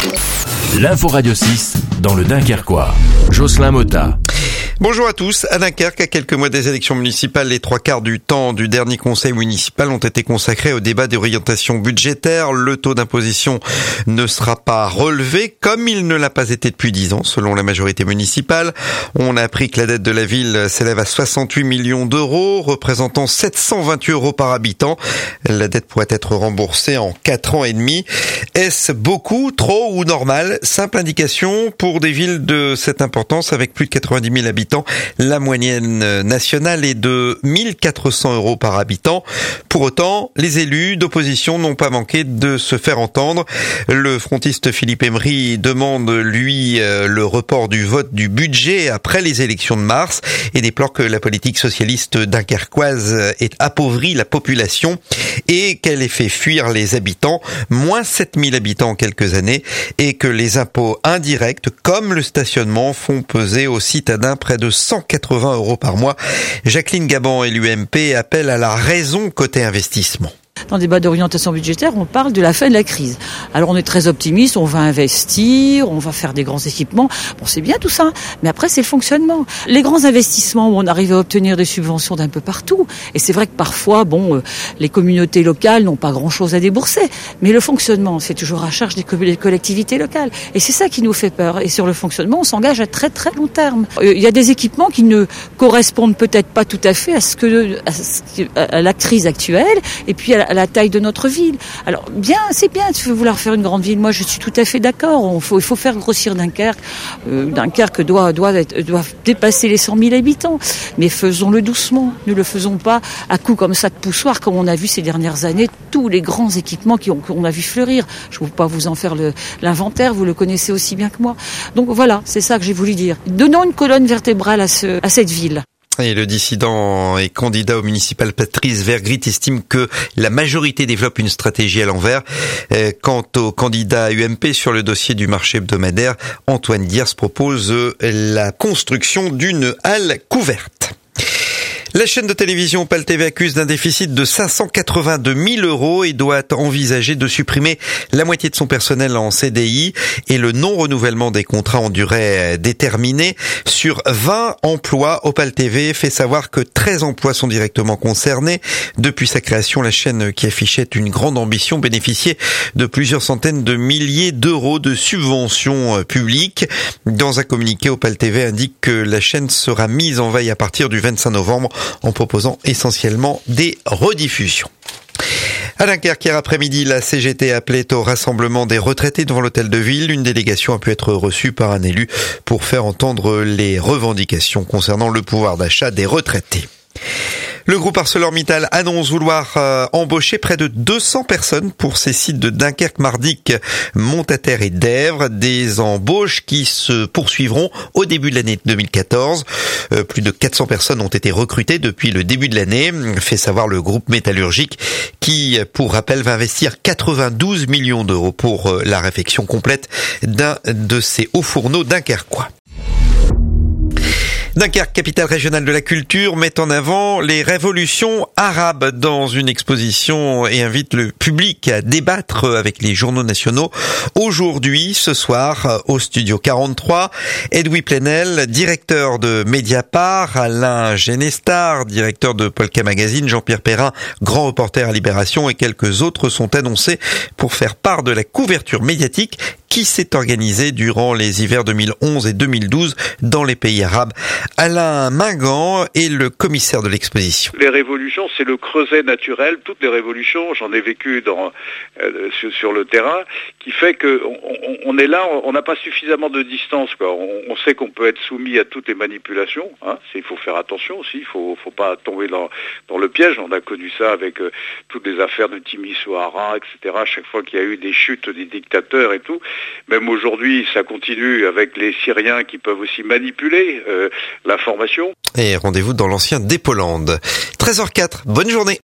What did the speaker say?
L'info Radio 6 dans le Dunkerquois. Jocelyn Motta. Bonjour à tous. À Dunkerque, à quelques mois des élections municipales, les 3/4 du temps du dernier conseil municipal ont été consacrés au débat d'orientation budgétaire. Le taux d'imposition ne sera pas relevé, comme il ne l'a pas été depuis 10 ans, selon la majorité municipale. On a appris que la dette de la ville s'élève à 68 millions d'euros, représentant 728 euros par habitant. La dette pourrait être remboursée en 4 ans et demi. Est-ce beaucoup, trop ou normal? Simple indication pour des villes de cette importance avec plus de 90 000 habitants. La moyenne nationale est de 1 400 euros par habitant. Pour autant, les élus d'opposition n'ont pas manqué de se faire entendre. Le frontiste Philippe Emery demande, lui, le report du vote du budget après les élections de mars et déplore que la politique socialiste dunkerquoise ait appauvri la population et qu'elle ait fait fuir les habitants, moins 7 000 habitants en quelques années, et que les impôts indirects, comme le stationnement, font peser aux citadins près de 180 euros par mois. Jacqueline Gaban et l'UMP appellent à la raison côté investissement. Dans le débat d'orientation budgétaire, on parle de la fin de la crise. Alors on est très optimiste, on va investir, on va faire des grands équipements. Bon, c'est bien tout ça, mais après c'est le fonctionnement. Les grands investissements où on arrive à obtenir des subventions d'un peu partout. Et c'est vrai que parfois, les communautés locales n'ont pas grand-chose à débourser. Mais le fonctionnement, c'est toujours à charge des collectivités locales. Et c'est ça qui nous fait peur. Et sur le fonctionnement, on s'engage à très très long terme. Il y a des équipements qui ne correspondent peut-être pas tout à fait à la crise actuelle. Et puis à la taille de notre ville. Alors c'est bien de vouloir faire une grande ville. Moi, je suis tout à fait d'accord. Il faut faire grossir Dunkerque. Dunkerque doit dépasser les 100 000 habitants. Mais faisons-le doucement. Ne le faisons pas à coups comme ça de poussoir, comme on a vu ces dernières années, tous les grands équipements qu'on a vu fleurir. Je ne veux pas vous en faire l'inventaire, vous le connaissez aussi bien que moi. Donc voilà, c'est ça que j'ai voulu dire. Donnons une colonne vertébrale à cette ville. Et le dissident et candidat au municipal Patrice Vergrit estime que la majorité développe une stratégie à l'envers. Quant au candidat UMP sur le dossier du marché hebdomadaire, Antoine Diers propose la construction d'une halle couverte. La chaîne de télévision PAL TV accuse d'un déficit de 582 000 euros et doit envisager de supprimer la moitié de son personnel en CDI et le non-renouvellement des contrats en durée déterminée. Sur 20 emplois, Opal TV fait savoir que 13 emplois sont directement concernés. Depuis sa création, la chaîne, qui affichait une grande ambition, bénéficiait de plusieurs centaines de milliers d'euros de subventions publiques. Dans un communiqué, Opal TV indique que la chaîne sera mise en veille à partir du 25 novembre en proposant essentiellement des rediffusions. À Dunkerque, hier après-midi, la CGT appelait au rassemblement des retraités devant l'hôtel de ville. Une délégation a pu être reçue par un élu pour faire entendre les revendications concernant le pouvoir d'achat des retraités. Le groupe ArcelorMittal annonce vouloir embaucher près de 200 personnes pour ses sites de Dunkerque, Mardic, Montataire et Dèvres. Des embauches qui se poursuivront au début de l'année 2014. Plus de 400 personnes ont été recrutées depuis le début de l'année, fait savoir le groupe métallurgique qui, pour rappel, va investir 92 millions d'euros pour la réfection complète d'un de ses hauts fourneaux dunkerquois. Dunkerque, capitale régionale de la culture, met en avant les révolutions arabes dans une exposition et invite le public à débattre avec les journaux nationaux. Aujourd'hui, ce soir, au studio 43, Edoui Plenel, directeur de Mediapart, Alain Genestar, directeur de Polka Magazine, Jean-Pierre Perrin, grand reporter à Libération et quelques autres sont annoncés pour faire part de la couverture médiatique qui s'est organisée durant les hivers 2011 et 2012 dans les pays arabes. Alain Mingan est le commissaire de l'exposition. Les révolutions, c'est le creuset naturel. Toutes les révolutions, j'en ai vécu sur le terrain, qui fait que on est là, on n'a pas suffisamment de distance, quoi. On sait qu'on peut être soumis à toutes les manipulations. Il faut faire attention aussi. Il faut pas tomber dans le piège. On a connu ça avec toutes les affaires de Timisoara, etc. Chaque fois qu'il y a eu des chutes des dictateurs et tout. Même aujourd'hui, ça continue avec les Syriens qui peuvent aussi manipuler l'information. Et rendez-vous dans l'ancien Dépolande. 13h04, bonne journée.